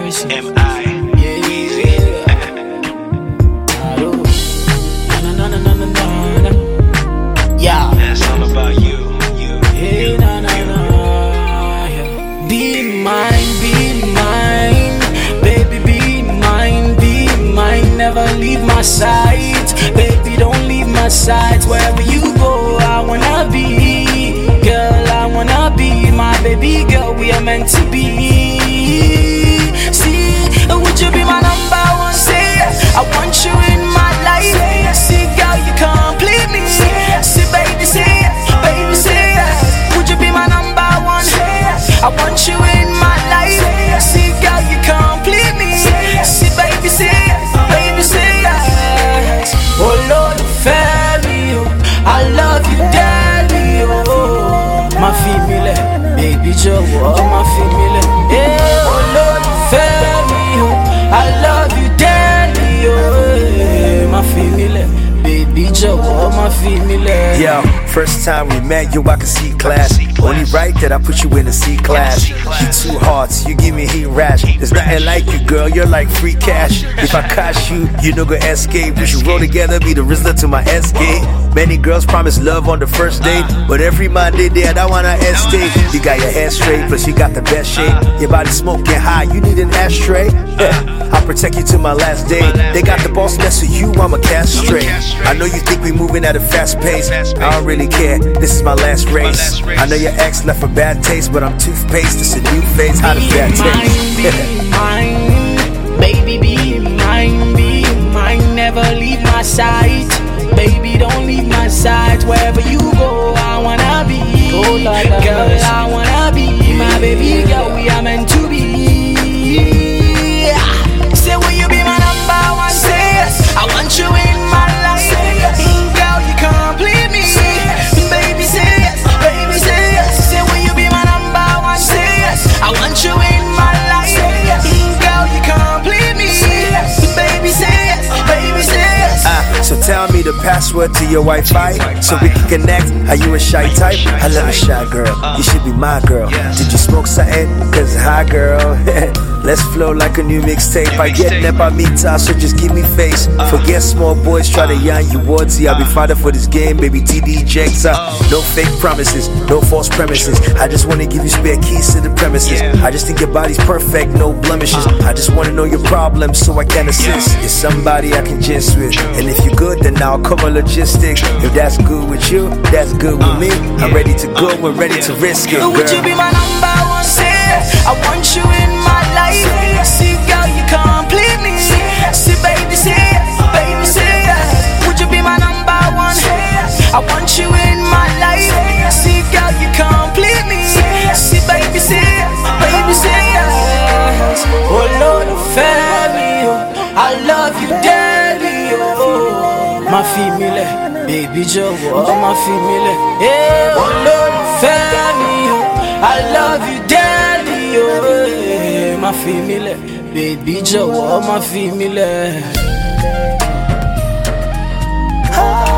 mercy. M.I. Yeah, Easy. Yeah. That's all about you. Hey, na na na. Be mine, baby, be mine. Never leave my side, baby, don't leave my side. Wherever you go, I wanna be, girl, I wanna be my baby girl. We are meant to be. See, would you be my number one? Say, I want you in my life. See, girl, you complete me. See, baby, say, would you be my number one? I want you in my life. See, girl, you complete me. See, baby, say, oh Lord, fairy, oh, I love you, daddy, oh, my female, baby Joe, oh, my female, yeah, oh Lord, fairy, oh, I love you, daddy, oh, my female, baby Joe, oh, my female. Yo, first time we met, yo, I can see class. Only right that I put you in the C class. You too hard, so you give me heat rash. There's nothing like you, girl, you're like free cash. If I catch you, you no go escape. We should roll together, be the Rizzler to my escape. Many girls promise love on the first date, but every Monday day I don't wanna escape. You got your hair straight, plus you got the best shape. Your body smoking high, you need an ashtray. I'll protect you till my last day. They got the boss next to you, I'm a castrate. I know you think we moving at a fast pace. I don't really care, this is my last race. I know your ex left a bad taste, but I'm toothpaste, it's a new phase. How does that taste? Be mine, baby, be mine. Never leave my side, baby, don't leave my side. Wherever you go, I wanna be, girl, I wanna be my baby girl. We are meant to be. Say, will you be my number one? Say, I want you in my life. Girl, you complete me. Baby, say yes. Baby, say yes. Say, will you be my number one? Say yes. I want you in my life. Girl, you complete me. Baby, say yes. Baby, say yes. So tell me the password to your Wi-Fi so we can connect. Are you a shy type? I love a shy girl. You should be my girl. Did you smoke something? Cause hi girl. Let's flow like a new mixtape. I get never meet so just give me face. Forget small boys try to yarn you words. I'll be father for this game, baby. TD Jakes up. No fake promises, no false premises. I just wanna give you spare keys to the premises. I just think your body's perfect, no blemishes. I just wanna know your problems so I can assist. You're somebody I can gist with, and if you're good, then I'll cover logistics. If that's good with you, that's good with me. I'm ready to go, we're ready to risk it, girl. Would you be my number one? Say, I want you in my life. See, girl, you complete me. See, baby, say, would you be my number one? I want you in my life. See, girl, you complete me. See, baby, say, oh Lord, fairy, oh, I love you, daddy, oh, my female, baby Joe, oh, my female, yeah, oh Lord, fairy, oh, I love you, daddy, oh, my female, baby Joe, oh, my female.